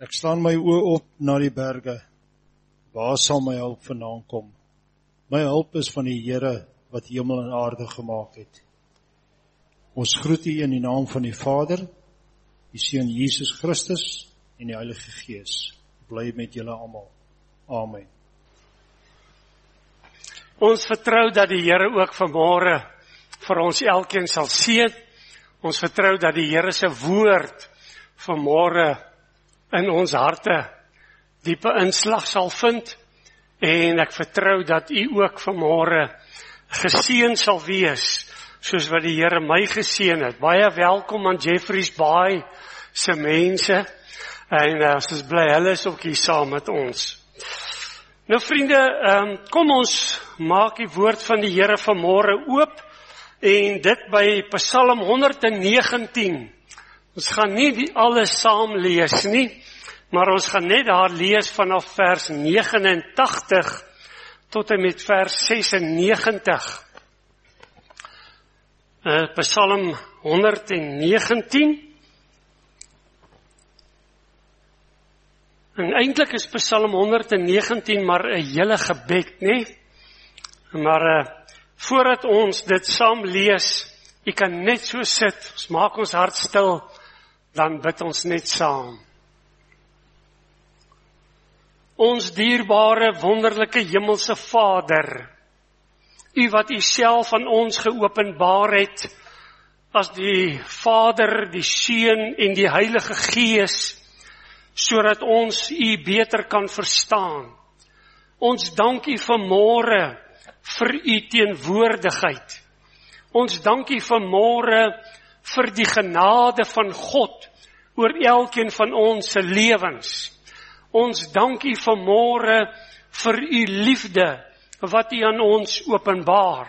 Ek slaan my oë op na die berge. Waar sal my hulp vandaan kom? My hulp is van die Here wat hemel en aarde gemaak het. Ons groet u in die naam van die Vader, die Seun Jesus Christus en die Heilige Gees. Bly met julle almal. Amen. Ons vertrou dat die Here ook vanmôre vir ons elkeen sal seën. Ons vertrou dat die Here se woord vanmôre in ons harte diepe inslag sal vind, en ek vertrou dat u ook vanmôre geseën sal wees, soos wat die Here my geseën het. Baie welkom aan Jeffreys Bay se mense, en ons is bly hulle is ook hier saam met ons. Nou vriende, kom ons maak die woord van die Here vanmôre oop, en dit by Psalm 119. Ons gaan nie alles saam lees nie, maar ons gaan net daar lees vanaf vers 89 tot en met vers 96. Psalm 119. En eintlik is Psalm 119 maar 'n hele gebed, né? Maar voordat ons dit saam lees, jy kan net so sit, ons maak ons hart stil, dan bid ons net saam. Ons dierbare, wonderlike hemelse Vader, u wat u self aan ons geopenbaar het, as die Vader, die Seun en die Heilige Gees, sodat ons u beter kan verstaan. Ons dank u vanmôre vir u teenwoordigheid. Ons dank u vanmôre vir die genade van God oor elkeen van ons se lewens. Ons dank u vanmôre vir u liefde wat u aan ons openbaar.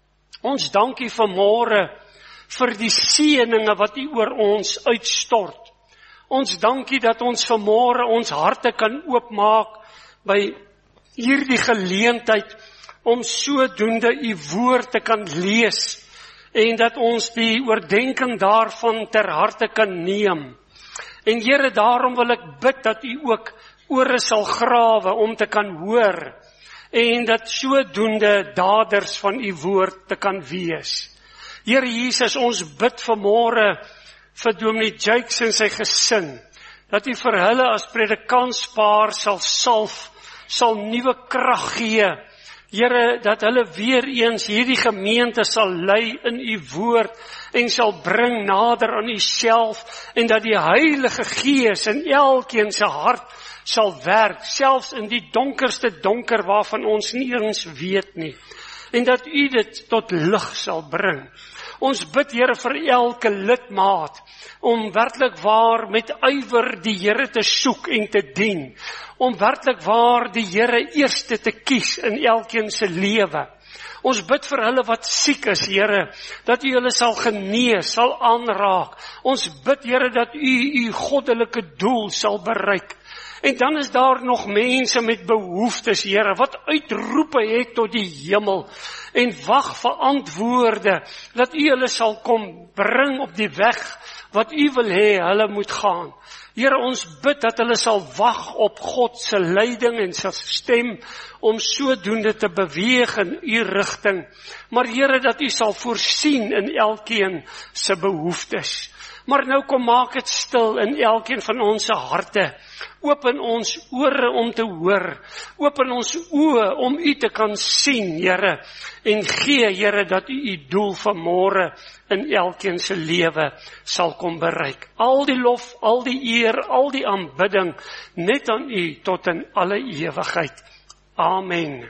Ons dank u vanmôre vir die seëninge wat u oor ons uitstort. Ons dank u dat ons vanmôre ons harte kan oopmaak by hierdie geleentheid om sodoende u woord te kan lees, en dat ons die oordenking daarvan ter harte kan neem. En Here, daarom wil ek bid dat u ook ore sal grawe om te kan hoor, en dat sodoende daders van u woord te kan wees. Here Jesus, ons bid vanmôre vir Dominee Jakes en sy gesin, dat u vir hulle as predikantspaar sal salf, sal nuwe krag gee. Here, dat hulle weer eens hierdie gemeente sal lei in u woord en sal bring nader aan u self, en dat die Heilige Gees in elkeen se hart sal werk, selfs in die donkerste donker waarvan ons nie eens weet nie, en dat u dit tot lig sal bring. Ons bid, Here, vir elke lidmaat, om werklik waar met ywer die Here te soek en te dien, om werklik waar die Here eerste te kies in elkeen se lewe. Ons bid vir hulle wat siek is, Here, dat u hulle sal genees, sal aanraak. Ons bid, Here, dat u goddelike doel sal bereik. En dan is daar nog mense met behoeftes, Here, wat uitroepe het tot die hemel, en wag vir antwoorde, dat u hulle sal kom bring op die weg wat u wil hê hulle moet gaan. Here, ons bid dat hulle sal wag op God se leiding en sy stem, om sodoende te beweeg in u rigting. Maar Here, dat u sal voorsien in elkeen se behoeftes. Maar nou kom maak dit stil in elkeen van ons harte. Open ons ore om te hoor. Open ons oë om u te kan sien, Here. En gee, Here, dat u doel vanmôre in elkeen se lewe sal kom bereik. Al die lof, al die eer, al die aanbidding, net aan u tot in alle ewigheid. Amen.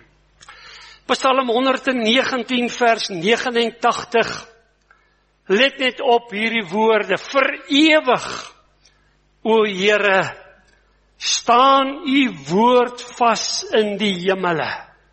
Psalm 119 vers 89. Let net op hierdie woorde. Vir ewig, o Here, staan u woord vas in die hemele.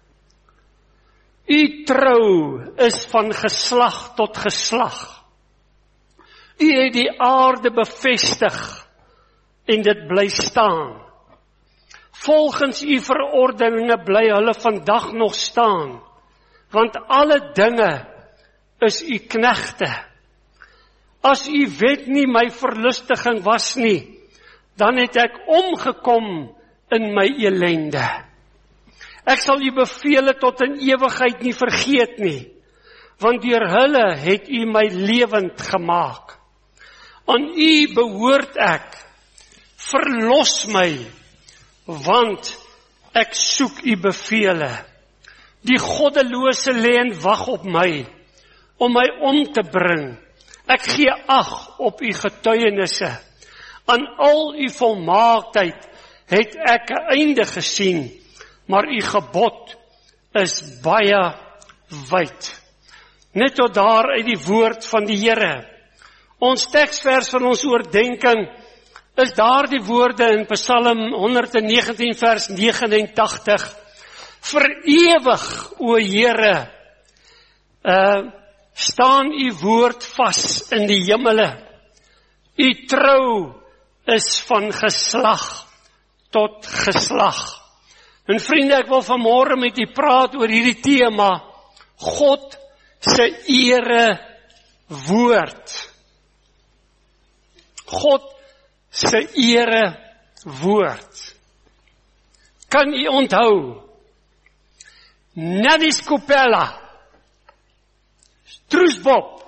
U trou is van geslag tot geslag. U het die aarde bevestig en dit bly staan. Volgens u verordeninge bly hulle vandag nog staan, want alle dinge is u knegte. As u wet nie my verlustiging was nie, dan het ek omgekom in my elende. Ek sal u bevele tot in ewigheid nie vergeet nie, want deur hulle het u my lewend gemaak. Aan u behoort ek, verlos my, want ek soek u bevele. Die goddelose lê en wag op my, om my om te bring. Ek gee ag op u getuienisse. Aan al u volmaaktheid het ek 'n einde gesien, maar u gebod is baie wyd. Net tot daar uit die woord van die Here. Ons teksvers van ons oordenking is daar die woorde in Psalm 119 vers 89. Vir ewig, o Here, staan u woord vas in die hemele. U trou is van geslag tot geslag. En vriende, ek wil vanmôre met u praat oor hierdie tema, God se ere woord. God se ere woord. Kan u onthou? Nadis Kopela, Troesbop,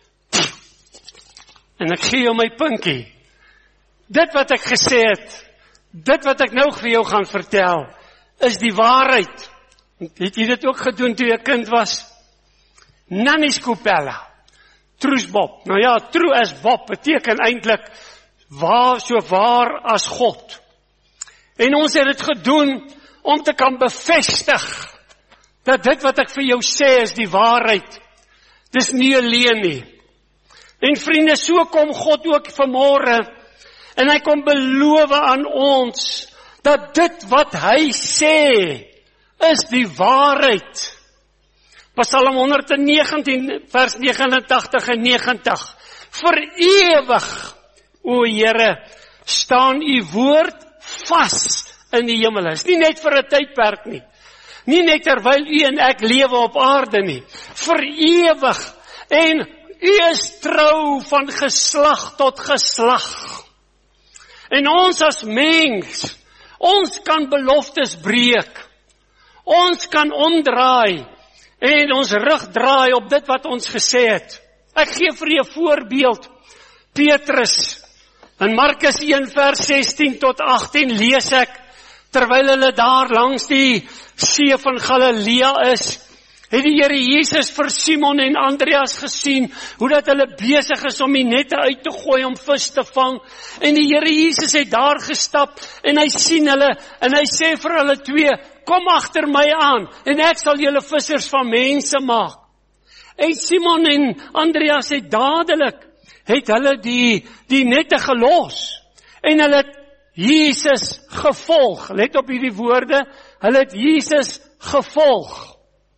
en ek gee jou my pinkie. Dit wat ek gesê het, dit wat ek nou vir jou gaan vertel, is die waarheid. Het jy dit ook gedoen toe jy kind was? Nadis Kopela, Troesbop. Nou ja, true as Bob beteken eintlik waar, so waar as God. En ons het dit gedoen om te kan bevestig dat dit wat ek vir jou sê is die waarheid. Dis nie alleen nie. En vriende, so kom God ook vanmôre en hy kom beloof aan ons dat dit wat hy sê is die waarheid. Psalm 119 vers 89 en 90. Vir ewig, o Here, staan u woord vas in die hemel. Is nie net vir 'n tydperk nie. Nie net terwyl u en ek lewe op aarde nie. Vir ewig. En u is trou van geslag tot geslag. En ons as mens, ons kan beloftes breek. Ons kan omdraai en ons rug draai op dit wat ons gesê het. Ek gee vir u 'n voorbeeld. Petrus, in Markus 1 vers 16 tot 18 lees ek, terwyl hulle daar langs die see van Galilea is, het die Here Jesus vir Simon en Andreas gesien, hoe dat hulle besig is om die nette uit te gooi om vis te vang, en die Here Jesus het daar gestap, en hy sien hulle, en hy sê vir hulle twee, kom agter my aan, en ek sal julle vissers van mense maak. En Simon en Andreas het dadelik, het hulle die nette gelos, en hulle het Jesus gevolg. Let op hierdie woorde, hulle het Jesus gevolg.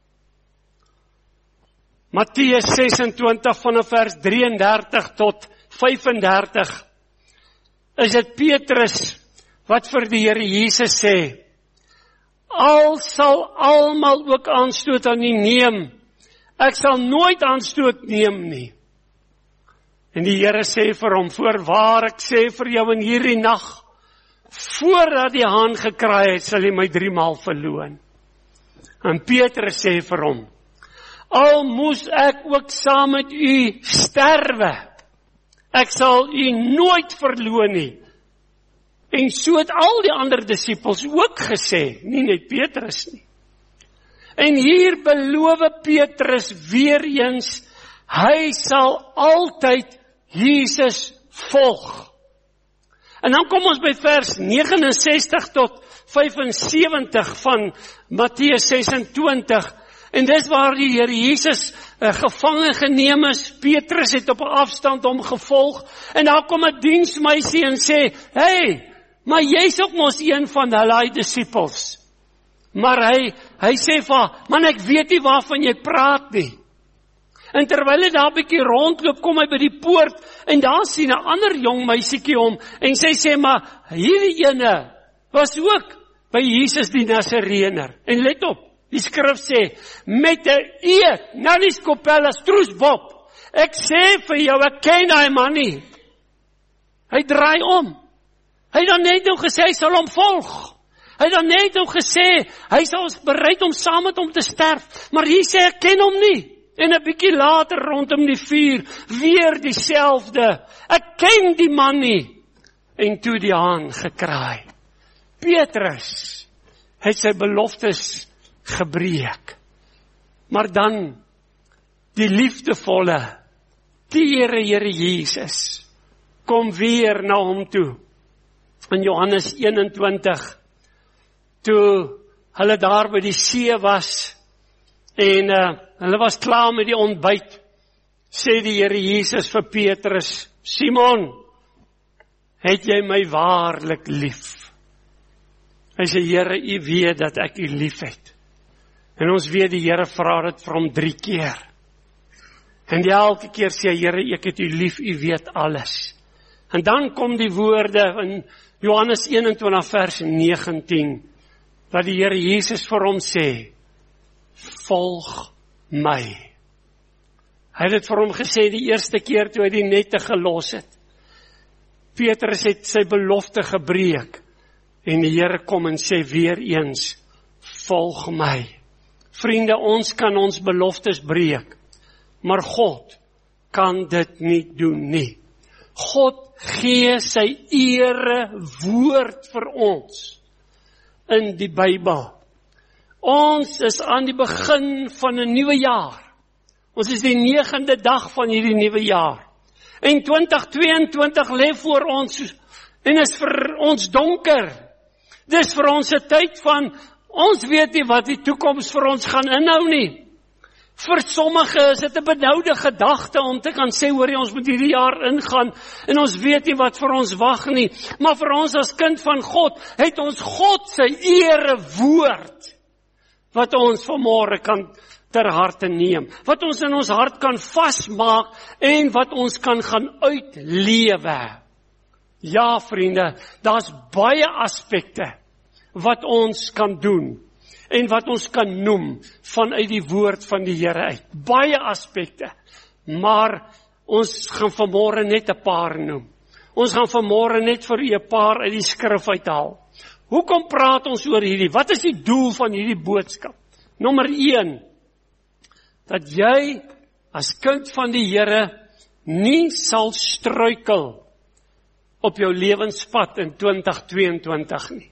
Matteus 26 vanaf vers 33 tot 35 is dit Petrus wat vir die Here Jesus sê, al sal almal ook aanstoot aan u neem, ek sal nooit aanstoot neem nie. En die Here sê vir hom, voorwaar ek sê vir jou in hierdie nag, voordat die haan gekraai het, sal jy my 3 maal verloon. En Petrus sê vir hom, al moes ek ook saam met u sterwe, ek sal u nooit verloon nie. En so het al die ander disippels ook gesê, nie net Petrus nie. En hier beloof Petrus weer eens, hy sal altyd Jesus volg. En dan kom ons by vers 69 tot 75 van Matteus 26, en dis waar die Here Jesus gevange geneem is. Petrus het op 'n afstand hom gevolg, en daar kom 'n diensmeisie en sê, hey, maar jy's ook mos een van hulle disippels. Maar hy sê vir haar, man, ek weet nie waarvan jy praat nie. En terwyl hy daar 'n bietjie rondloop, kom hy by die poort, en daar sien 'n ander jong meisietjie hom, en sy sê, maar hierdie ene was ook by Jesus die Nasareëner. En let op, die skrif sê, met 'n eed, Nadis Kopela, Troesbop, ek sê vir jou, ek ken hy man nie. Hy draai om. Hy het dan net nou gesê, hy sal hom volg. Hy het dan net nou gesê, hy sal bereid om saam met hom te sterf. Maar hier sê, ek ken hom nie. En 'n bietjie later rondom die vuur, weer dieselfde. Ek ken die man nie. En toe die haan gekraai. Petrus het sy beloftes gebreek. Maar dan die liefdevolle, teere Here Jesus, kom weer na hom toe. In Johannes 21, toe hulle daar by die see was, en hulle was klaar met die ontbyt, sê die Here Jesus vir Petrus, Simon, het jy my waarlik lief? Hy sê, Here, u weet dat ek u lief het. En ons weet die Here vra dit vir hom 3 keer. En elke keer sê, Here, ek het u lief, u weet alles. En dan kom die woorde in Johannes 21 vers 19, dat die Here Jesus vir hom sê, volg my. Hy het dit vir hom gesê die eerste keer toe hy die nette gelos het. Petrus het sy belofte gebreek, en die Here kom en sê weer eens, volg my. Vriende, ons kan ons beloftes breek, maar God kan dit nie doen nie. God gee sy ere woord vir ons in die Bybel. Ons is aan die begin van 'n nuwe jaar. Ons is die 9de dag van hierdie nuwe jaar. En 2022 lê voor ons en is vir ons donker. Dis vir ons 'n tyd van, ons weet nie wat die toekoms vir ons gaan inhou nie. Vir sommige is dit 'n benoude gedagte om te kan sê, hoor jy, ons moet hierdie jaar ingaan en ons weet nie wat vir ons wag nie. Maar vir ons as kind van God, het ons God sy ere woord wat ons vanmôre kan ter harte neem, wat ons in ons hart kan vasmaak en wat ons kan gaan uitlewe. Ja, vriende, daar's baie aspekte wat ons kan doen en wat ons kan noem vanuit die woord van die Here uit. Baie aspekte, maar ons gaan vanmôre net 'n paar noem. Ons gaan vanmôre net vir u 'n paar uit die skrif uithaal. Hoekom praat ons oor hierdie? Wat is die doel van hierdie boodskap? Nommer 1, dat jy as kind van die Here nie sal struikel op jou lewenspad in 2022 nie.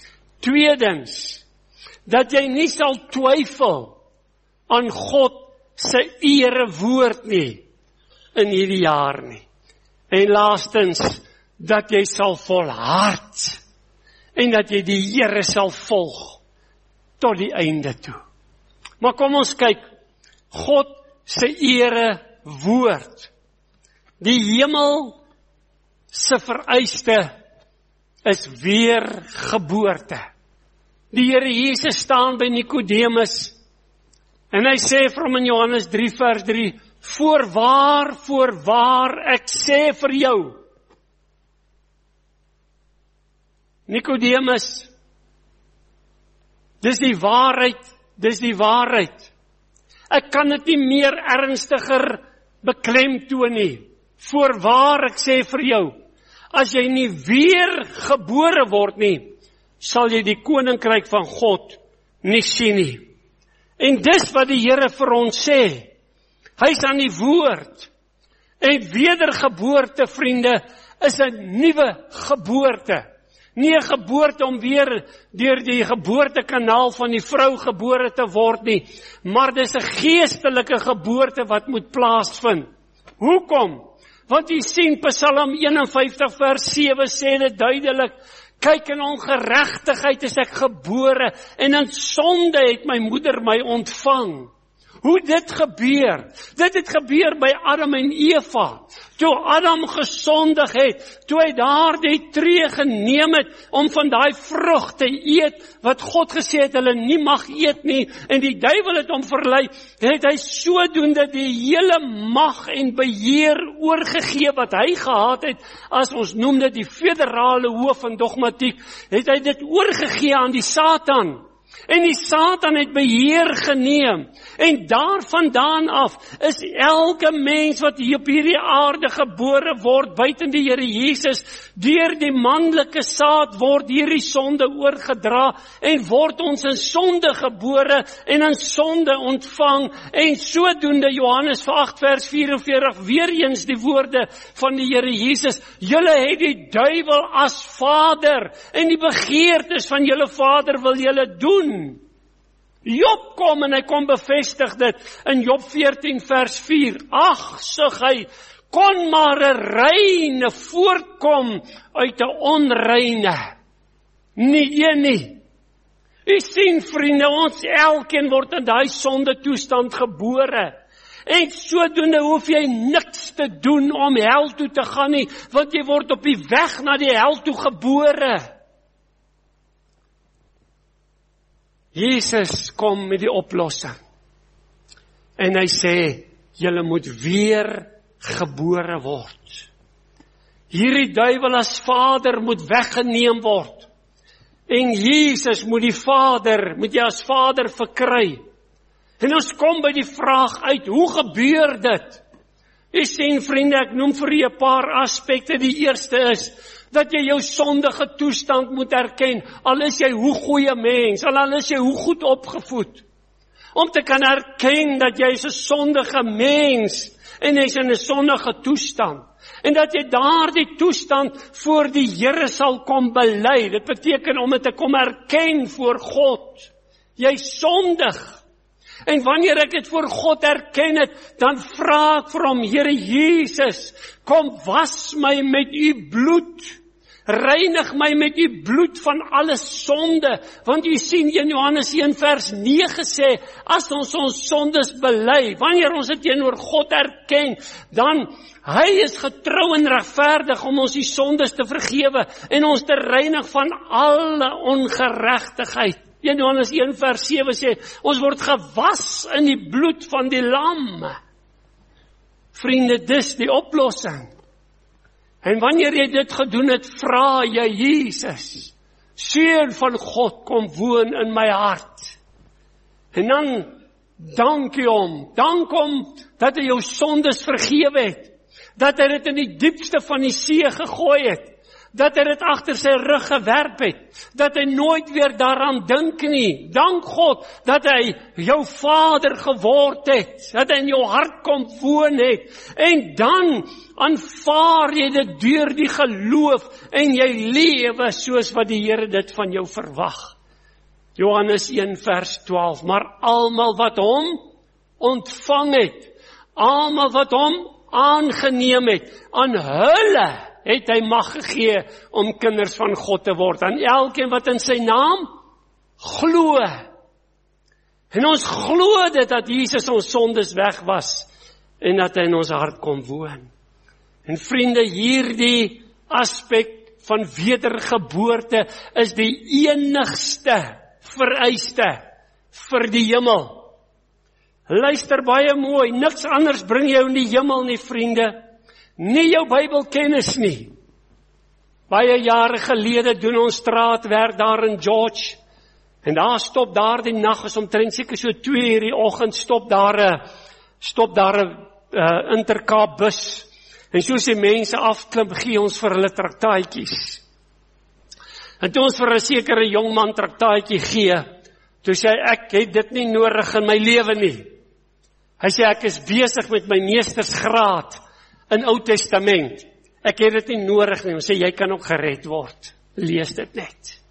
Tweedens, dat jy nie sal twyfel aan God sy ere woord nie in hierdie jaar nie. En laastens, dat jy sal volhard en dat jy die Here sal volg tot die einde toe. Maar kom ons kyk, God sy ere woord. Die hemel se vereiste is weergeboorte. Die Here Jesus staan by Nikodemus en hy sê vir hom in Johannes 3 vers 3, voorwaar, ek sê vir jou. Nikodemus, dis die waarheid. Ek kan dit nie meer ernstiger beklemtoon nie. Voorwaar, ek sê vir jou, as jy nie weer gebore word nie, sal jy die koninkryk van God nie sien nie. En dis wat die Here vir ons sê. Hy is aan die woord. En wedergeboorte, vriende, is 'n nuwe geboorte. Nie 'n geboorte om weer deur die geboortekanaal van die vrou gebore te word nie, maar dis 'n geestelike geboorte wat moet plaasvind. Hoekom? Want jy sien Psalm 51 vers 7 sê dit duidelik, kyk, in ongeregtigheid is ek gebore en in sonde het my moeder my ontvang. Hoe dit gebeur? Dit het gebeur by Adam en Eva. Toe Adam gesondig het, toe hy daardie tree geneem het om van daai vrug te eet, wat God gesê het hulle nie mag eet nie, en die duiwel het hom verlei, het hy sodoende die hele mag en beheer oorgegee wat hy gehad het, as ons noem dit die federale hoof van dogmatiek, het hy dit oorgegee aan die Satan. En die Satan het beheer geneem. En daarvandaan af is elke mens wat hier op hierdie aarde gebore word, buiten die Here Jesus, deur die manlike saad word hierdie sonde oorgedra en word ons in sonde gebore en in sonde ontvang. En sodoende Johannes 8 vers 44 weer eens die woorde van die Here Jesus: julle het die duiwel as vader en die begeertes van julle vader wil julle doen. Job kom en hy kom bevestig dit in Job 14 vers 4. Ag, sug hy, kon maar 'n reine voortkom uit 'n onreine. Nie een nie. U sien vriende, ons elkeen word in daai sonde toestand gebore. En sodoende hoef jy niks te doen om hel toe te gaan nie, want jy word op die weg na die hel toe gebore. Jesus kom met die oplossing. En hy sê, julle moet weer gebore word. Hierdie duiwel as vader moet weggeneem word. En Jesus moet jy as vader verkry. En ons kom by die vraag uit, hoe gebeur dit? Jy sien vriende, ek noem vir julle 'n paar aspekte. Die eerste is, dat jy jou sondige toestand moet erken, al is jy hoe goeie mens, al is jy hoe goed opgevoed. Om te kan erken dat jy is 'n sondige mens, en jy is in 'n sondige toestand. En dat jy daardie toestand voor die Here sal kom bely. Dit beteken om dit te kom erken voor God. Jy sondig. En wanneer ek dit voor God erken het, dan vra ek vir hom, Here Jesus, kom was my met u bloed. Reinig my met u bloed van alle sonde. Want u sien in Johannes 1 vers 9 sê, as ons sondes bely, wanneer ons dit teenoor God erken, dan hy is getrou en regverdig om ons die sondes te vergewe en ons te reinig van alle ongeregtigheid. In Johannes 1 vers 7 sê, ons word gewas in die bloed van die lam. Vriende, dis die oplossing. En wanneer jy dit gedoen het, vra jy Jesus, Seun van God, kom woon in my hart. En dan dank jy hom dat hy jou sondes vergewe het, dat hy dit in die diepste van die see gegooi het, dat hy dit agter sy rug gewerp het, dat hy nooit weer daaraan dink nie. Dank God dat hy jou vader geword het, dat hy in jou hart kom woon het, en dan aanvaar jy dit deur die geloof, en jy lewe soos wat die Here dit van jou verwag. Johannes 1 vers 12, maar almal wat hom ontvang het, almal wat hom aangeneem het, aan hulle het hy mag gegee om kinders van God te word, aan elkeen wat in sy naam glo. En ons glo dit dat Jesus ons sondes weg was, en dat hy in ons hart kom woon. En vriende, hierdie aspek van wedergeboorte is die enigste vereiste vir die hemel. Luister baie mooi, niks anders bring jou in die hemel nie, vriende. Nie jou Bybelkennis nie. Baie jare gelede doen ons straatwerk daar in George. En daar stop daar die nag, is omtrent seker so 2:00 die oggend, stop daar 'n Intercape bus. En soos die mense afklim, gee ons vir hulle traktaatjies. En toe ons vir 'n sekere jongman traktaatjie gee, toe sê hy, ek het dit nie nodig in my lewe nie. Hy sê, ek is besig met my meestersgraad in Ou Testament. Ek het dit nie nodig nie. Hy sê, jy kan ook gered word. Lees dit net.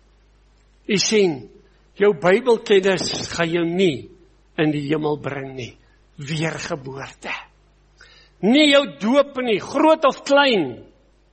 U sien, jou Bybelkennis gaan jou nie in die hemel bring nie. Weergeboorte. Nie jou doop nie, groot of klein.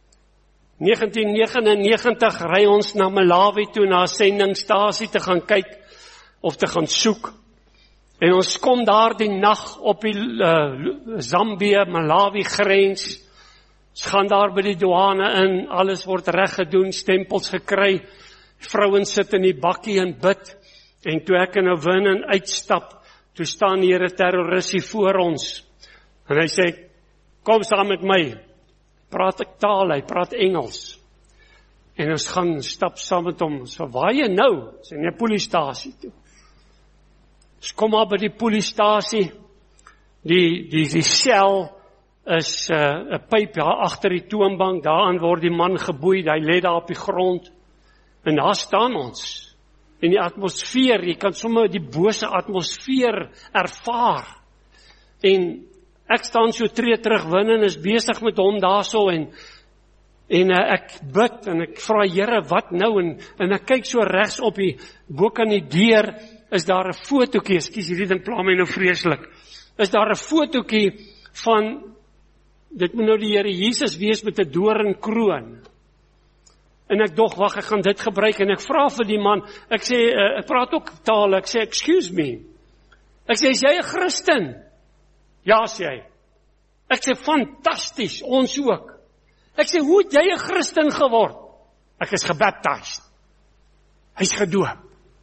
1999 ry ons na Malawi toe, na 'n sendingstasie te gaan kyk, of te gaan soek. En ons kom daar die nag op die Zambië-Malawi grens. Ons gaan daar by die douane in, alles word reg gedoen, stempels gekry. Vrouens sit in die bakkie en bid. En toe ek in 'n win uitstap, toe staan hier 'n terroristie voor ons. En hy sê, kom saam met my. Praat ek taal, hy praat Engels. En ons gaan stap saam met hom. So waar jy nou? Sy na die poliestasie toe. Ons kom maar by die poliestasie. Die sel is 'n pyp daar agter die toonbank, daaraan word die man geboei, hy lê daar op die grond, en daar staan ons, in die atmosfeer, jy kan sommer die bose atmosfeer ervaar, en ek staan so tree terug win, en is besig met hom daarso, en ek bid, en ek vra Here, wat nou, en ek kyk so regs op die, boek aan die deur, is daar 'n fotootjie, ekskuus, hierdie ding pla my nou vreeslik, is daar 'n fotootjie van, dit moet nou die Here Jesus wees met 'n doringkroon. En ek dog, wag, ek gaan dit gebruik, en ek vra vir die man, ek sê, ek praat ook taal, ek sê, excuse me, ek sê, is jy 'n Christen? Ja, sê hy. Ek sê, fantasties, ons ook. Ek sê, hoe het jy 'n Christen geword? Ek is gebaptized. Hy is gedoop.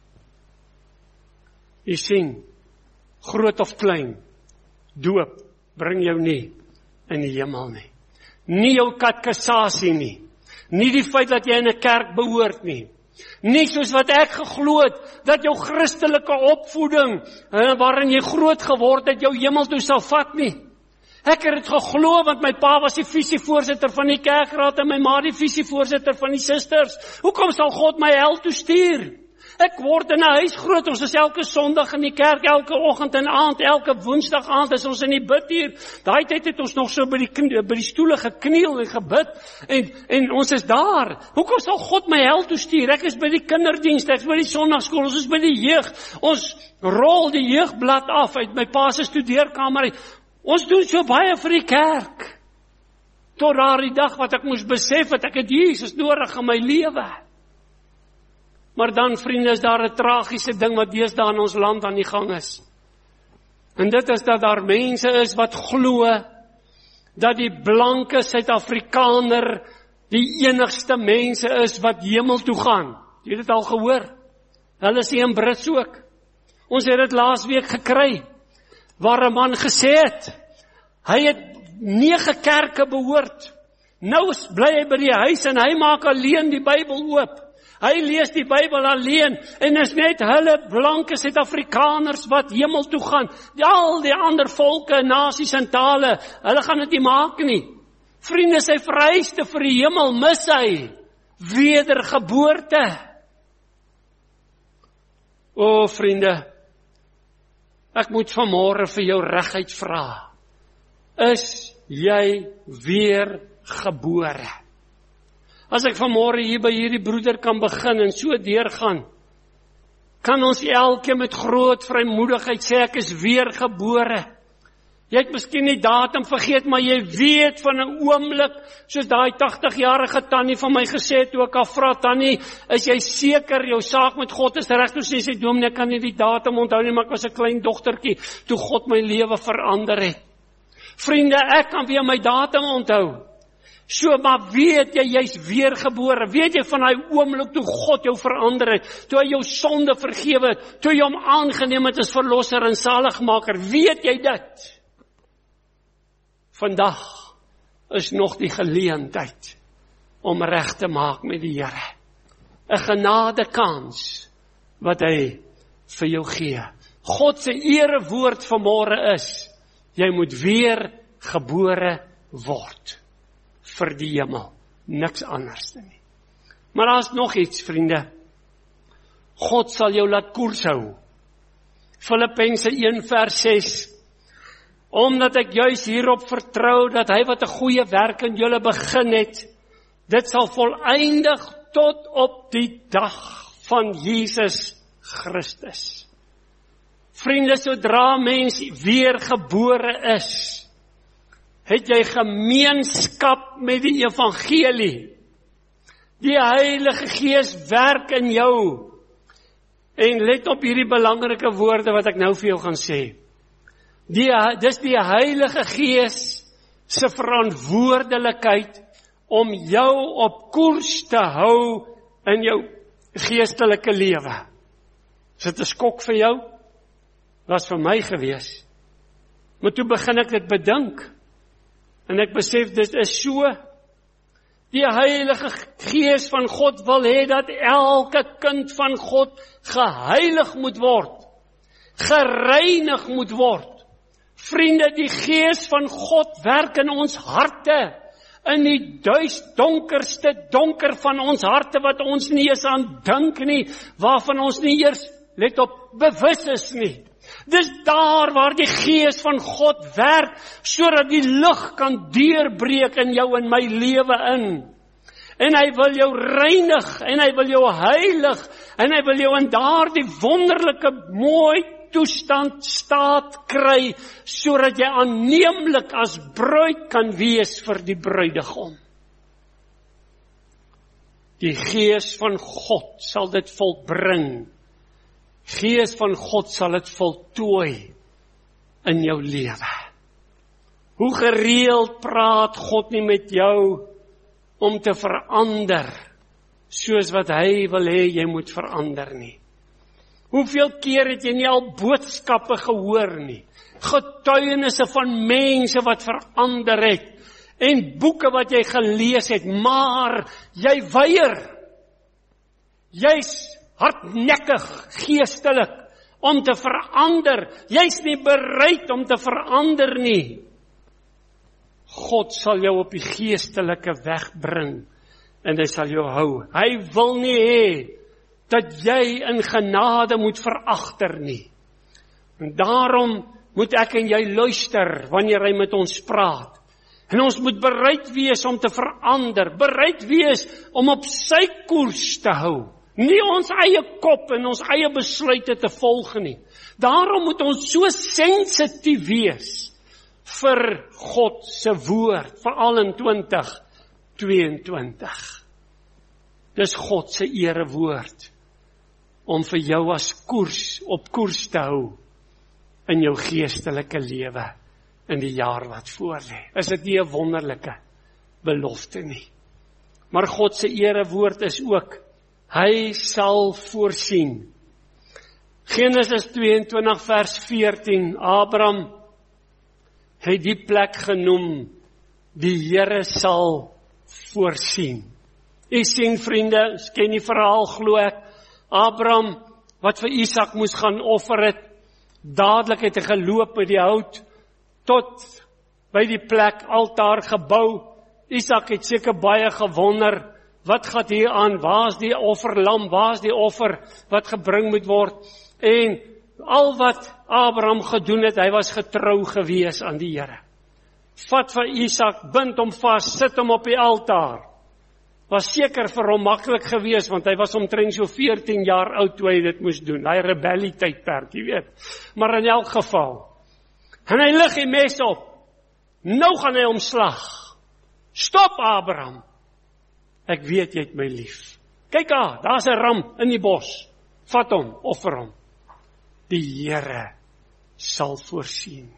Jy sien, groot of klein, doop, bring jou nie in die hemel nie. Nie jou katekisasie nie. Nie die feit dat jy in 'n kerk behoort nie. Nie soos wat ek geglo het, dat jou Christelike opvoeding, waarin jy groot geword het, jou hemel toe sal vat nie. Ek het dit geglo, want my pa was die visievoorsitter van die kerkraad, en my ma die visievoorsitter van die susters. Hoekom sal God my hel toe stuur? Ek word in 'n huis groot, ons is elke Sondag in die kerk, elke oggend en aand, elke Woensdag aand is ons in die bidhuur. Daai tyd het ons nog so by die stoele gekniel en gebid, en ons is daar. Hoekom sal God my hel toe stuur? Ek is by die kinderdienste, ek is by die Sondagskool, ons is by die jeug, ons rol die jeugblad af uit my pa se studeerkamer. Ons doen so baie vir die kerk. Tot daardie dag wat ek moes besef het, ek het Jesus nodig in my lewe. Maar dan, vriende, is daar 'n tragiese ding wat deesdae in ons land aan die gang is. En dit is dat daar mense is wat glo dat die blanke Suid-Afrikaner die enigste mense is wat hemel toe gaan. Jy het dit al gehoor. Hulle sê in Brits ook. Ons het dit laasweek gekry, waar 'n man gesê het, hy het 9 kerke behoort. Nou bly hy by die huis en hy maak alleen die Bybel oop. Hy lees die Bybel alleen, en is net hulle blanke Suid-Afrikaners wat hemel toe gaan. Al die ander volke, nasies en tale, hulle gaan dit nie maak nie. Vriende, sy vereiste vir die hemel mis hy. Wedergeboorte. O, vriende, ek moet vanmôre vir jou reguit vra. Is jy weergebore? As ek vanmôre hier by hierdie broeder kan begin en so deurgaan, kan ons elkeen met groot vrymoedigheid sê, ek is weergebore. Jy het miskien die datum vergeet, maar jy weet van 'n oomblik, soos daai 80-jarige tannie van my gesê het, toe ek afvra, tannie, is jy seker jou saak met God is reg? Toe sê sy, dominee, kan nie die datum onthou nie, maar ek was 'n klein dogtertjie, toe God my lewe verander het. Vriende, ek kan weer my datum onthou. So, maar weet jy, jy's weergebore. Weet jy van daai oomblik toe God jou verander het, toe hy jou sonde vergewe het, toe jy hom aangeneem het as verlosser en saligmaker. Weet jy dit? Vandag is nog die geleentheid om reg te maak met die Here. 'n genadekans wat hy vir jou gee. God se erewoord vanmôre is, jy moet weer gebore word vir die hemel, niks anders nie. Maar daar's nog iets, vriende. God sal jou laat koers hou. Filippense 1:6. Omdat ek juis hierop vertrou dat hy wat 'n goeie werk in julle begin het, dit sal volëindig tot op die dag van Jesus Christus. Vriende, sodra mens weergebore is, het jy gemeenskap met die evangelie. Die Heilige Gees werk in jou. En let op hierdie belangrike woorde wat ek nou vir jou gaan sê. Dis die Heilige Gees se verantwoordelikheid om jou op koers te hou in jou geestelike lewe. Is dit 'n skok vir jou? Was vir my gewees. Maar toe begin ek dit bedink. En ek besef, dit is so. Die Heilige Gees van God wil hê dat elke kind van God geheilig moet word, gereinig moet word. Vriende, die Gees van God werk in ons harte, in die donkerste donker van ons harte, wat ons nie eens aan dink nie, waarvan ons nie eers, let op, bewus is nie. Dis daar waar die Gees van God werk, sodat die lig kan deurbreek in jou en my lewe in. En hy wil jou reinig, en hy wil jou heilig, en hy wil jou in daardie wonderlike, mooi toestand staat kry, sodat jy aanneemlik as bruid kan wees vir die bruidegom. Die Gees van God sal dit volbring. Gees van God sal dit voltooi in jou lewe. Hoe gereeld praat God nie met jou om te verander, soos wat hy wil hê jy moet verander nie. Hoeveel keer het jy nie al boodskappe gehoor nie, getuienisse van mense wat verander het, en boeke wat jy gelees het, maar jy weier. Jy's hardnekkig, geestelik, om te verander. Jy's nie bereid om te verander nie. God sal jou op die geestelike weg bring, en hy sal jou hou. Hy wil nie hê dat jy in genade moet veragter nie. En daarom moet ek en jy luister wanneer hy met ons praat. En ons moet bereid wees om te verander, bereid wees om op sy koers te hou. Nie ons eie kop en ons eie besluite te volg nie. Daarom moet ons so sensitief wees vir God se woord, veral in 2022. Dis God se ere woord, om vir jou as op koers te hou in jou geestelike lewe in die jaar wat voorlê. Is dit nie 'n wonderlike belofte nie? Maar God se ere woord is ook, hy sal voorsien. Genesis 22 vers 14, Abraham het die plek genoem, die Here sal voorsien. U sien vriende, ek ken die verhaal glo ek, Abraham, wat vir Isak moes gaan offer het, dadelik het hy geloop by die hout, tot by die plek altaar gebou. Isak het seker baie gewonder, wat gaan hier aan, waar is die offerlam, waar is die offer wat gebring moet word, en al wat Abraham gedoen het, hy was getrou gewees aan die Here. Vat vir Isak, bind hom vas, sit hom op die altaar. Was seker vir hom maklik gewees, want hy was omtrent so 14 jaar oud toe hy dit moes doen, hy rebellietydperk, jy weet. Maar in elk geval, en hy lig die mes op, nou gaan hy omslag. Stop Abraham, ek weet jy het my lief. Kyk daar's 'n ram in die bos, vat hom, offer hom. Die Here sal voorsien.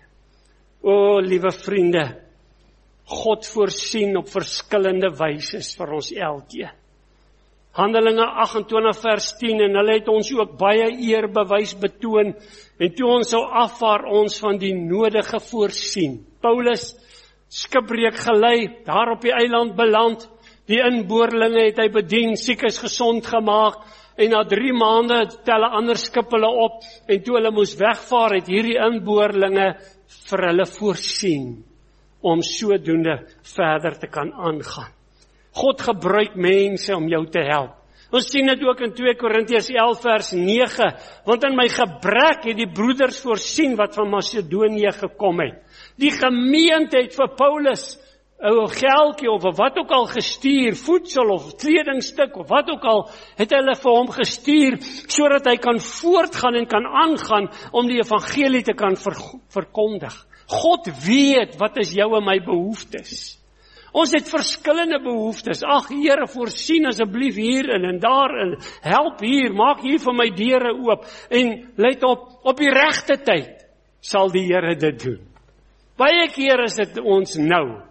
O, liewe vriende, God voorsien op verskillende wyse vir ons elkeen. Handelinge 28 vers 10, en hulle het ons ook baie eerbewys betoon, en toe ons sou afvaar ons van die nodige voorsien. Paulus, skipbreek gelei, daar op die eiland beland, die inboorlinge het hy bedien, siekes gesond gemaak, en na 3 maande tel 'n ander skip hulle op, en toe hulle moes wegvaar, het hierdie inboorlinge vir hulle voorsien, om sodoende verder te kan aangaan. God gebruik mense om jou te help. Ons sien dit ook in 2 Korintiërs 11 vers 9, want in my gebrek het die broeders voorsien wat van Macedonië gekom het. Die gemeente het vir Paulus 'n geldjie of wat ook al gestuur, voedsel of kledingstuk of wat ook al, het hulle vir hom gestuur, sodat hy kan voortgaan en kan aangaan om die evangelie te kan verkondig. God weet wat is jou en my behoeftes. Ons het verskillende behoeftes. Ag Here, voorsien asseblief hierin en daarin. Help hier, maak hier vir my deure oop. En let op die regte tyd sal die Here dit doen. Baie keer is dit ons nou.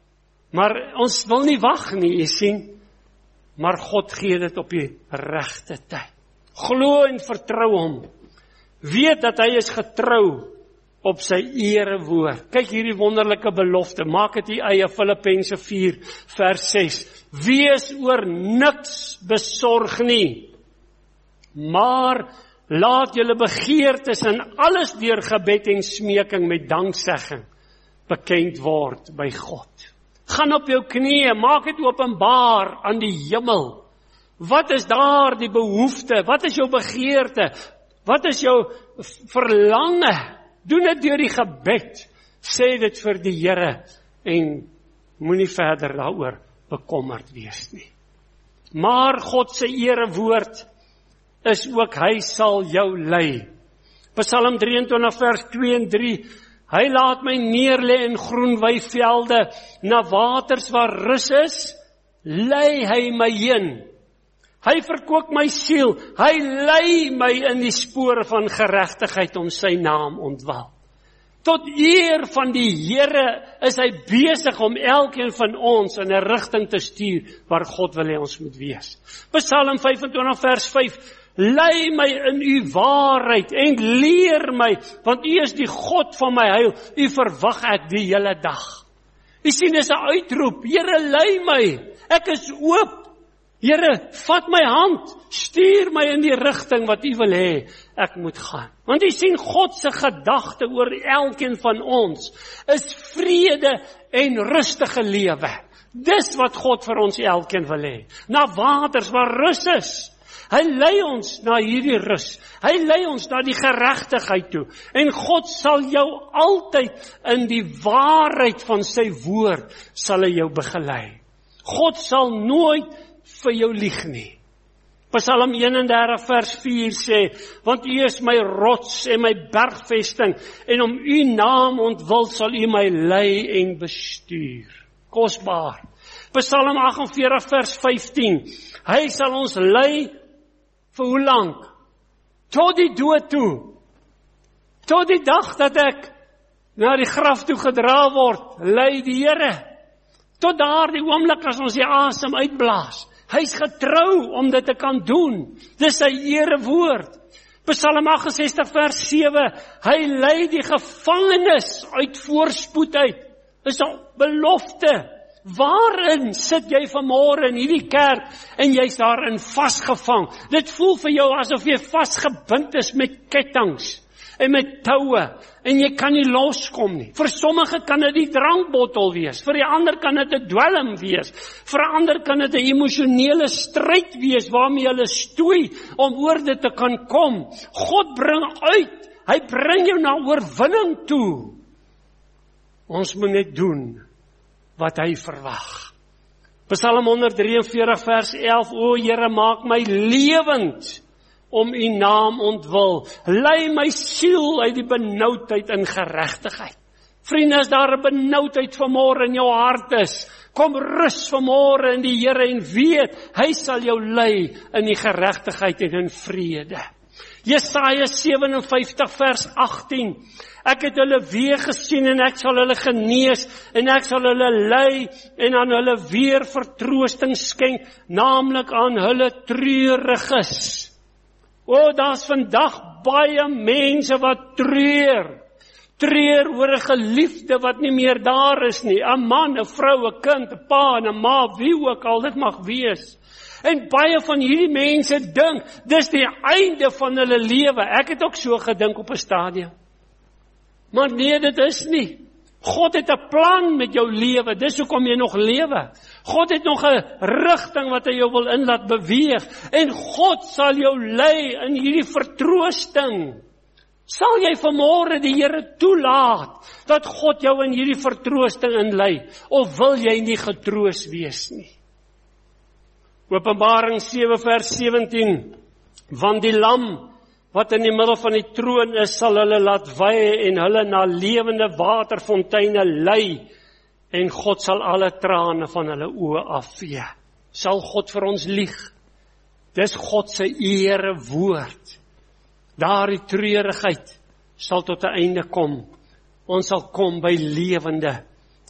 Maar ons wil nie wag nie, jy sien. Maar God gee dit op die regte tyd. Glo en vertrou hom. Weet dat hy is getrou. op sy erewoord. Kyk hierdie wonderlike belofte, maak dit die eie, Filippense 4 vers 6. Wees oor niks besorg nie, maar laat julle begeertes in alles deur gebed en smeking met danksegging bekend word by God. Gaan op jou knieë, maak dit openbaar aan die hemel. Wat is daar die behoefte? Wat is jou begeerte? Wat is jou verlange? Doen dit deur die gebed. Sê dit vir die Here en moenie verder daaroor bekommerd wees nie. Maar God se erewoord is ook, hy sal jou lei. Psalm 23 vers 2 en 3. Hy laat my neerlê in groen weivelde, na waters waar rus is, lei hy my heen. Hy verkoop my siel, hy lei my in die spore van geregtigheid om sy naam ontwil. Tot eer van die Here is hy besig om elkeen van ons in 'n rigting te stuur waar God wil hê ons moet wees. Psalm 25 vers 5. Lei my in u waarheid en leer my, want u is die God van my heil, u verwag ek die hele dag. U sien, dis 'n uitroep, Here lei my, ek is oop, Here vat my hand, stuur my in die rigting wat u wil hê ek moet gaan. Want u sien, God se gedagte oor elkeen van ons is vrede en rustige lewe. Dis wat God vir ons elkeen wil hê, na waters waar rus is. Hy lei ons na hierdie rus. Hy lei ons na die geregtigheid toe. En God sal jou altyd in die waarheid van sy woord sal hy jou begelei. God sal nooit vir jou lieg nie. Psalm 31 vers 4 sê, want u is my rots en my bergvesting, en om u naam ontwil sal u my lei en bestuur. Kosbaar. Psalm 48 vers 15, hy sal ons lei vir hoe lank? Tot die dood toe. Tot die dag dat ek na die graf toe gedra word, lei die Here. Tot daardie oomblik as ons die asem uitblaas. Hy's getrou om dit te kan doen. Dis sy erewoord. Psalm 68 vers 7, hy lei die gevangenes uit voorspoed uit. Dis 'n belofte. Waarin sit jy vanmôre in hierdie kerk en jy's daarin vasgevang? Dit voel vir jou asof jy vasgebind is met kettinge en met toue en jy kan nie loskom nie. Vir sommige kan dit die drankbottel wees, vir die ander kan dit 'n dwelm wees, vir 'n ander kan dit 'n emosionele stryd wees waarmee hulle stoei om oor dit te kan kom. God bring uit, hy bring jou na oorwinning toe. Ons moet net doen wat hy verwag. Psalm 143 vers 11, o Here, maak my lewend om u naam ontwil. Lei my siel uit die benoudheid in geregtigheid. Vriende, as daar 'n benoudheid vanmôre in jou hart is, kom rus vanmôre in die Here en weet, hy sal jou lei in die geregtigheid en in vrede. Jesaja 57 vers 18, ek het hulle weer gesien en ek sal hulle genees en ek sal hulle lei en aan hulle weer vertroosting skenk, naamlik aan hulle treuriges. O, daar's vandag baie mense wat treur oor 'n geliefde wat nie meer daar is nie, 'n man, 'n vrou, 'n kind, 'n pa, 'n ma, wie ook al dit mag wees. En baie van hierdie mense dink, dis die einde van hulle lewe. Ek het ook so gedink op 'n stadium. Maar nee, dit is nie. God het 'n plan met jou lewe, dis hoekom jy nog lewe. God het nog 'n rigting wat hy jou wil in laat beweeg. En God sal jou lei in hierdie vertroosting. Sal jy vanmôre die Here toelaat, dat God jou in hierdie vertroosting inlei, of wil jy nie getroos wees nie? Openbaring 7 vers 17, want die lam, wat in die middel van die troon is, sal hulle laat wei en hulle na lewende waterfonteine lei, en God sal alle trane van hulle oë afvee. Sal God vir ons lieg? Dis God se ere woord. Daardie treurigheid sal tot 'n einde kom. Ons sal kom by lewende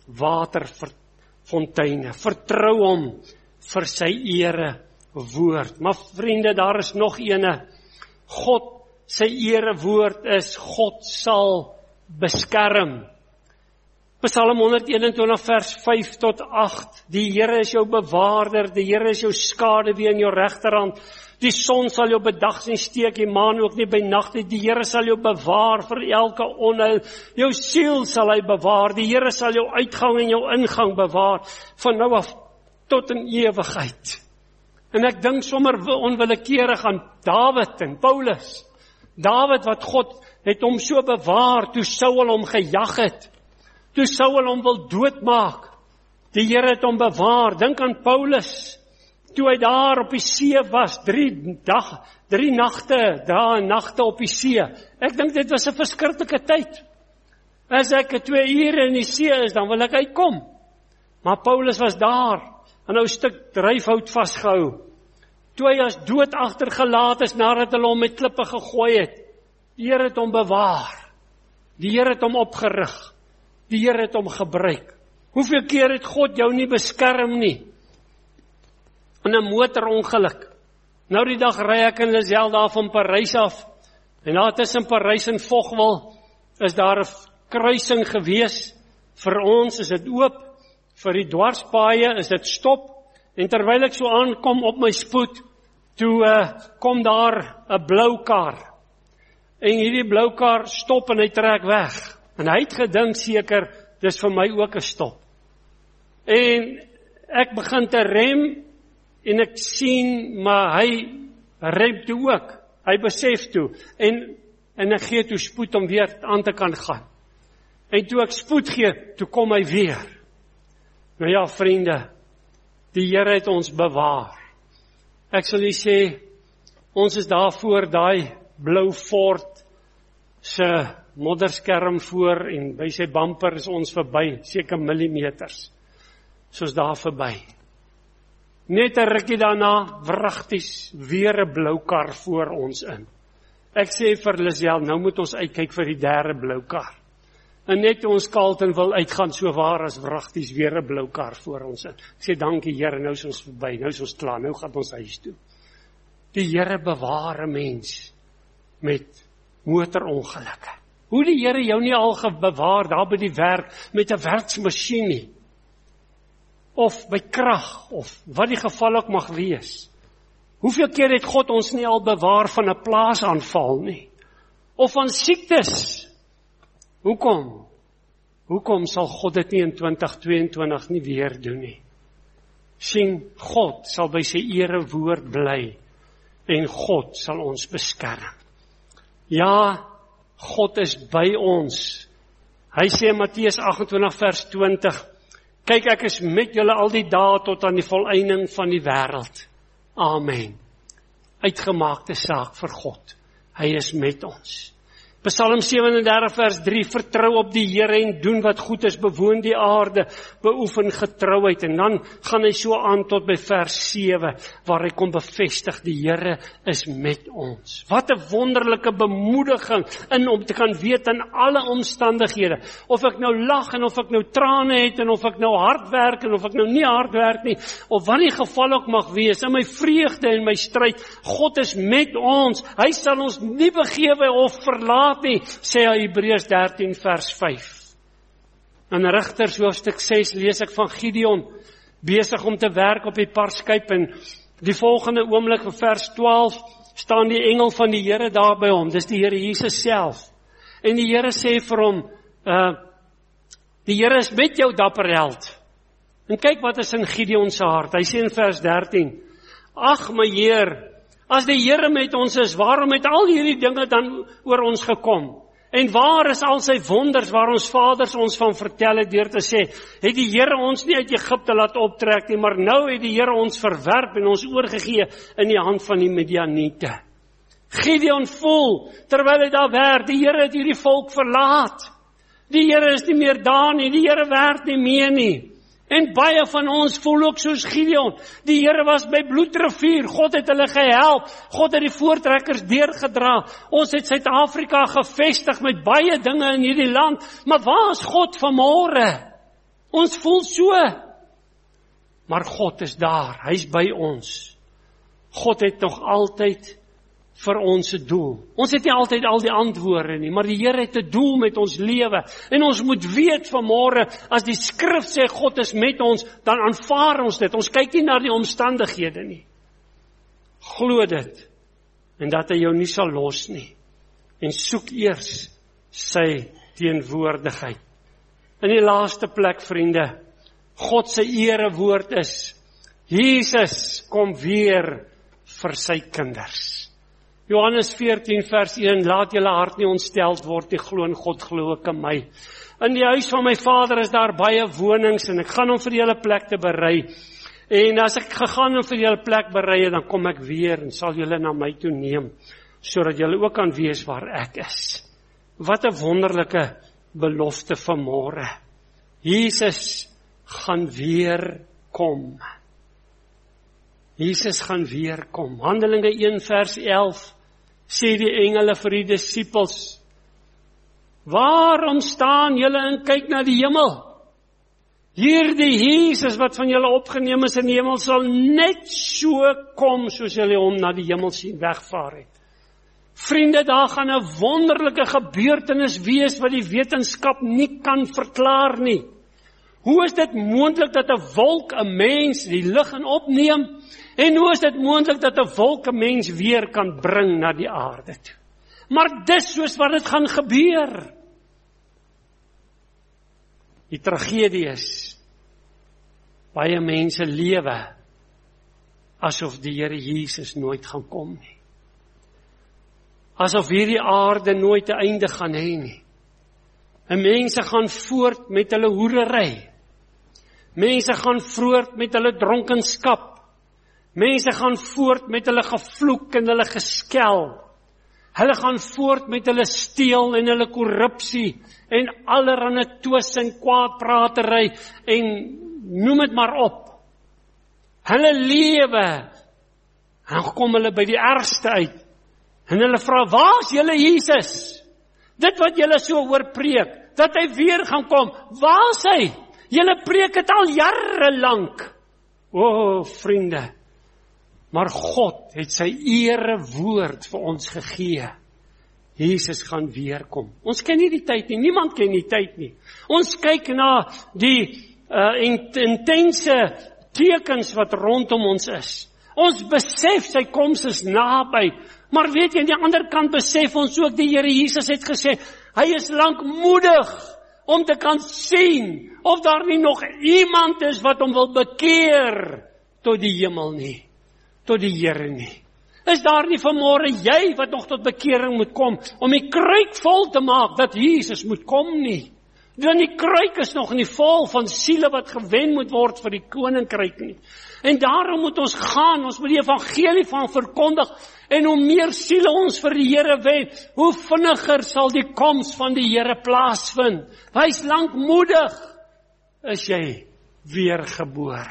waterfonteine. Vertrou hom vir sy ere woord. Maar vriende, daar is nog ene. God, sy ere woord is, God sal beskerm. Psalm 121 vers 5 tot 8. Die Here is jou bewaarder, die Here is jou skaduwee in jou regterhand. Die son sal jou bedags nie steek, die maan ook nie by nag nie. Die Here sal jou bewaar vir elke onheil. Jou siel sal hy bewaar. Die Here sal jou uitgang en jou ingang bewaar van nou af tot in ewigheid. En ek dink sommer onwillekeurig aan Dawid en Paulus. Dawid wat God het hom so bewaar toe Saul hom gejag het. Toe Saul hom wil doodmaak. Die Here het hom bewaar. Dink aan Paulus. Toe hy daar op die see was, 3 nagte op die see. Ek dink dit was 'n verskriklike tyd. As ek 2 ure in die see is, dan wil ek uitkom. Maar Paulus was daar, en 'n stuk dryfhout vasgehou. Toe hy as dood agtergelaat is, nadat hulle hom met klippe gegooi het. Die Here het hom bewaar. Die Here het hom opgerig. Die Here het hom gebruik. Hoeveel keer het God jou nie beskerm nie? In 'n motorongeluk. Nou die dag ry ek in Lisel daar van Parys af. En daar tussen Parys en Vogwel is daar 'n kruising gewees. Vir ons is dit oop. Vir die dwarspaaie is dit stop. En terwyl ek so aankom op my spoed, toe kom daar 'n blou kar. En hierdie blou kar stop en hy trek weg. En hy het gedink seker, dis vir my ook 'n stop. En ek begin te rem, en ek sien, maar hy rem toe ook. Hy besef toe. En ek gee toe spoed om weer aan te kan gaan. En toe ek spoed gee, toe kom hy weer. Nou ja, vriende, die Here het ons bewaar. Ek sal nie sê, ons is daarvoor daai blou Ford se modderskerm voor en by sy bumper is ons verby, seker millimeters. Soos daar verby. Net 'n rukkie daarna, wragties, weer 'n blou kar voor ons in. Ek sê vir Lisel, nou moet ons uitkyk vir die 3de blou kar. En net ons Carlton wil uitgaan, so waar as wragties weer 'n blou kar voor ons in. Ek sê, dankie Here, nou is ons verby, nou is ons klaar, nou gaan ons huis toe. Die Here bewaar 'n mens met motorongelukke. Hoe die Here jou nie al bewaar daar by die werk met 'n werksmasjien nie. Of by krag, of wat die geval ook mag wees. Hoeveel keer het God ons nie al bewaar van 'n plaasaanval nie? Of van siektes? Hoekom sal God dit nie in 2022 nie weer doen nie? Sien, God sal by sy ere woord bly, en God sal ons beskerm. Ja, God is by ons. Hy sê in Matteus 28 vers 20, kyk, ek is met julle al die dae tot aan die volëinding van die wêreld. Amen. Uitgemaakte saak vir God. Hy is met ons. Psalm 37 vers 3, vertrou op die Here en doen wat goed is, bewoon die aarde, beoefen getrouheid. En dan gaan hy so aan tot by vers 7, waar hy kom bevestig, die Here is met ons. Wat 'n wonderlike bemoediging om te kan weet in alle omstandighede, of ek nou lag en of ek nou trane het, en of ek nou hard werk en of ek nou nie hard werk nie, of wat die geval ook mag wees, in my vreugde en my stryd, God is met ons. Hy sal ons nie begewe of verlaat nie, sê hy Hebreërs 13 vers 5. In Rigters hoofstuk 6 lees ek van Gideon, besig om te werk op die parskyp, en die volgende oomblik in vers 12, staan die engel van die Here daar by hom, dis die Here Jesus self. En die Here sê vir hom, die Here is met jou, dapper held. En kyk wat is in Gideon se hart, hy sê in vers 13, ag my Heer, as die Here met ons is, waarom het al hierdie dinge dan oor ons gekom? En waar is al sy wonders waar ons vaders ons van vertel het deur te sê, het die Here ons nie uit Egipte laat optrek nie, maar nou het die Here ons verwerp en ons oorgegee in die hand van die Midianiete. Gideon voel, terwyl hy daar werk, die Here het hierdie volk verlaat. Die Here is nie meer daar nie, die Here werk nie meer nie. En baie van ons voel ook soos Gideon. Die Here was by Bloedrivier, God het hulle gehelp, God het die voortrekkers deurgedra. Ons het Suid-Afrika gevestig met baie dinge in hierdie land, maar waar is God vanmôre? Ons voel so. Maar God is daar, hy's by ons. God het nog altyd vir ons doel. Ons het nie altyd al die antwoorde nie, maar die Here het 'n doel met ons lewe. En ons moet weet vanmôre, as die skrif sê God is met ons, dan aanvaar ons dit. Ons kyk nie na die omstandighede nie. Glo dit, en dat hy jou nie sal los nie. En soek eers sy teenwoordigheid. In die laaste plek, vriende, God se erewoord is, Jesus kom weer vir sy kinders. Johannes 14 vers 1, laat julle hart nie ontsteld word, nie glo in God, glo ook in my. In die huis van my Vader is daar baie wonings, en ek gaan hom vir julle plek te berei. En as ek gegaan en vir julle plek berei, dan kom ek weer, en sal julle na my toe neem, sodat julle ook kan wees waar ek is. Wat 'n wonderlike belofte vanmôre. Jesus gaan weer kom. Jesus gaan weer kom. Handelinge 1 vers 11 sê die engele vir die disippels, waarom staan julle en kyk na die hemel? Hierdie Jesus wat van julle opgeneem is in die hemel sal net so kom soos julle hom na die hemel sien wegvaar het. Vriende, daar gaan 'n wonderlike gebeurtenis wees wat die wetenskap nie kan verklaar nie. Hoe is dit moontlik dat 'n wolk 'n mens die lig in opneem? En hoe is dit moontlik dat 'n wolk 'n mens weer kan bring na die aarde toe? Maar dis soos wat dit gaan gebeur. Die tragedie is, baie mense lewe asof die Here Jesus nooit gaan kom nie. Asof hierdie aarde nooit 'n einde gaan hê nie. En mense gaan voort met hulle hoerery. Mense gaan voort met hulle dronkenskap. Mense gaan voort met hulle gevloek en hulle geskel. Hulle gaan voort met hulle steel en hulle korrupsie en allerlei twis en kwaadpratery en noem dit maar op. Hulle lewe, en kom hulle by die ergste uit. En hulle vra, waar is julle Jesus? Dit wat julle so oor preek, dat hy weer gaan kom, waar is hy? Julle preek het al jare lank. O, vriende, maar God het sy erewoord vir ons gegee. Jesus gaan weer kom. Ons ken nie die tyd nie, niemand ken die tyd nie. Ons kyk na die intense tekens wat rondom ons is. Ons besef sy koms is naby. Maar weet jy, aan die ander kant besef ons ook, die Here Jesus het gesê, hy is lankmoedig om te kan sien of daar nie nog iemand is wat hom wil bekeer tot die hemel nie, tot die Here nie. Is daar nie vanmôre jy wat nog tot bekering moet kom, om die kruik vol te maak dat Jesus moet kom nie? Want die kruik is nog nie vol van siele wat gewen moet word vir die koninkryk nie. En daarom moet ons gaan, ons moet die evangelie van verkondig, en hoe meer siele ons vir die Here wen, hoe vinniger sal die koms van die Here plaasvind. Wees lankmoedig, is jy weergebore.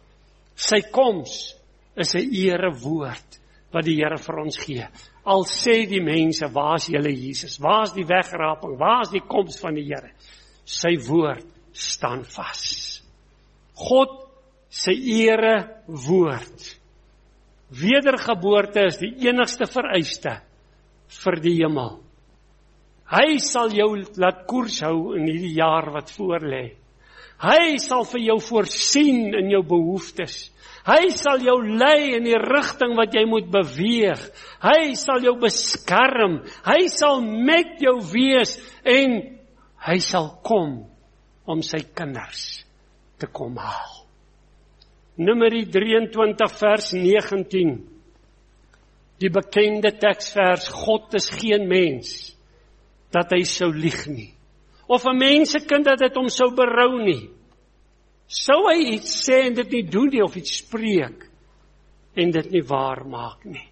Sy koms is 'n erewoord wat die Here vir ons gee. Al sê die mense, waar is julle Jesus? Waar is die wegraping? Waar is die koms van die Here? Sy woord staan vas. God sy erewoord. Wedergeboorte is die enigste vereiste vir die hemel. Hy sal jou laat koers hou in hierdie jaar wat voor lê. Hy sal vir jou voorsien in jou behoeftes. Hy sal jou lei in die rigting wat jy moet beweeg. Hy sal jou beskerm. Hy sal met jou wees en hy sal kom om sy kinders te kom haal. Numeri 23 vers 19. Die bekende teksvers, God is geen mens dat hy sou lieg nie. Of 'n mensekind dat dit hom sou berou nie. Sou hy iets sê en dit nie doen nie, of iets spreek en dit nie waar maak nie.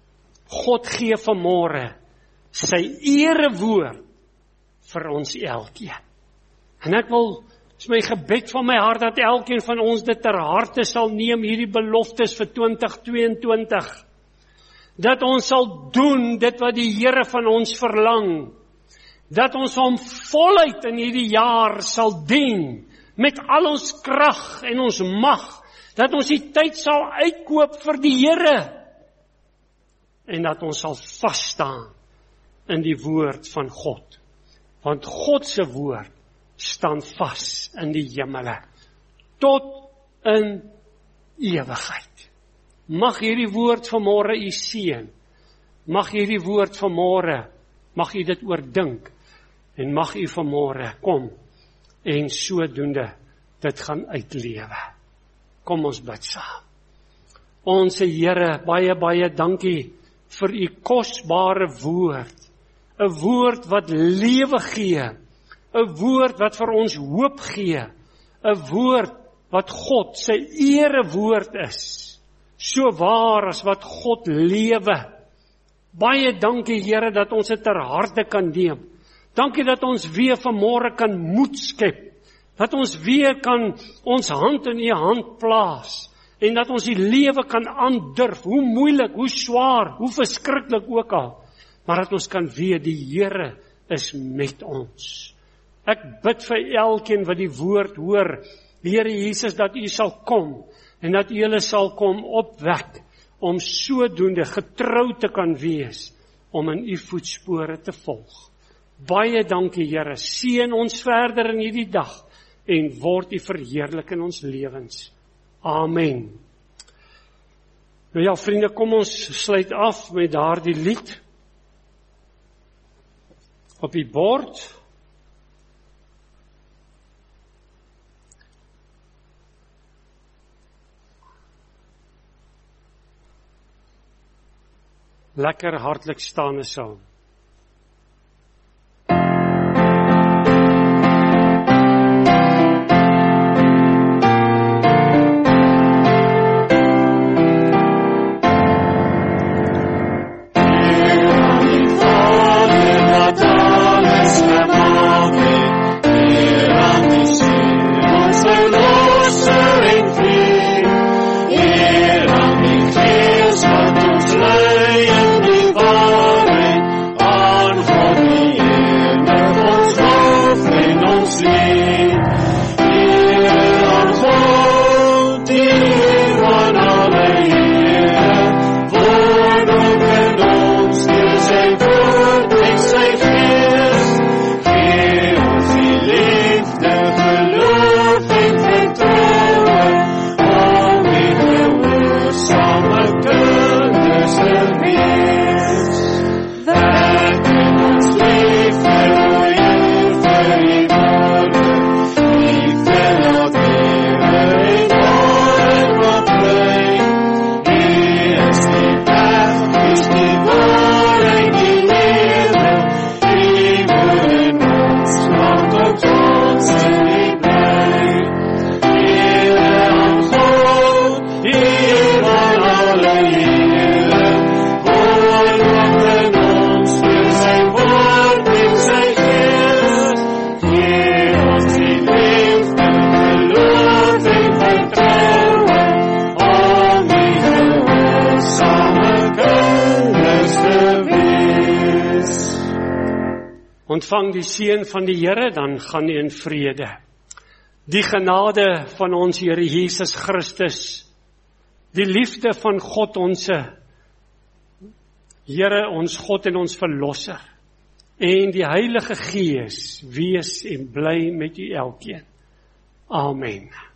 God gee vanmôre sy erewoord vir ons elkeen. En ek wil, is my gebed van my hart, dat elkeen van ons dit ter harte sal neem, hierdie beloftes vir 2022. Dat ons sal doen dit wat die Here van ons verlang. Dat ons hom voluit in hierdie jaar sal dien, met al ons krag en ons mag, dat ons die tyd sal uitkoop vir die Here. en dat ons sal vas staan in die woord van God. Want God se woord staan vas in die hemele, tot in ewigheid. Mag hierdie woord vanmôre u seën, mag hierdie woord vanmôre, mag u dit oordink, en mag u vanmôre kom, en sodoende dit gaan uitlewe. Kom ons bid saam. Onse Here, baie, baie dankie vir u kosbare woord, 'n woord wat lewe gee, 'n woord wat vir ons hoop gee, 'n woord wat God sy ere woord is, so waar as wat God lewe. Baie dankie Here dat ons dit ter harte kan neem. Dankie dat ons weer vanmôre kan moed skep, dat ons weer kan ons hand in u hand plaas, en dat ons die lewe kan aandurf, hoe moeilik, hoe swaar, hoe verskriklik ook al, maar dat ons kan weet, die Here is met ons. Ek bid vir elkeen wat die woord hoor, Here Jesus, dat u sal kom, en dat u hulle sal kom opwek, om sodoende getrou te kan wees, om in u voetspore te volg. Baie dankie Here, seën ons verder in hierdie dag, en word u verheerlik in ons lewens. Amen. Nou ja, vriende, kom ons sluit af met daardie lied op die bord. Lekker hartlik staande saam. Ontvang die seën van die Here, dan gaan u in vrede. Die genade van ons Here Jesus Christus, die liefde van God ons Here, ons God en ons Verlosser, en die Heilige Gees, wees en bly met u elkeen. Amen.